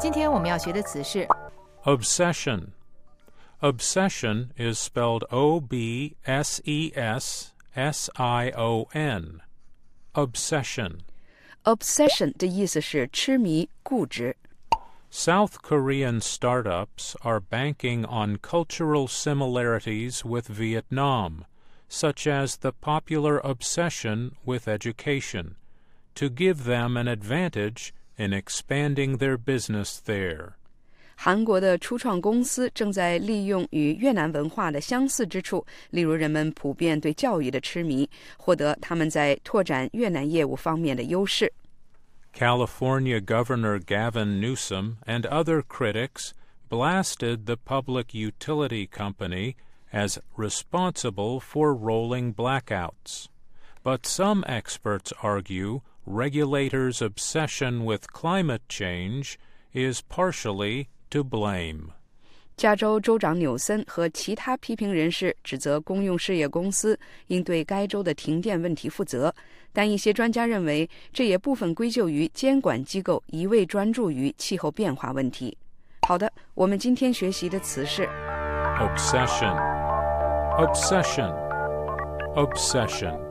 今天我们要学的词是 Obsession. Obsession is spelled O-B-S-E-S-S-I-O-N. Obsession. Obsession 的意思是痴迷、固执。 South Korean startups are banking on cultural similarities with Vietnam, such as the popular obsession with education, to give them an advantage in expanding their business there. 韩国的初创公司正在利用与越南文化的相似之处，例如人们普遍对教育的痴迷，获得他们在拓展越南业务方面的优势。 California Governor Gavin Newsom and other critics blasted the public utility company as responsible for rolling blackouts. But some experts argue regulators' obsession with climate change is partially to blame. 加州州长纽森和其他批评人士指责公用事业公司应对该州的停电问题负责，但一些专家认为这也部分归咎于监管机构一味专注于气候变化问题。好的，我们今天学习的词是 Obsession. Obsession. Obsession.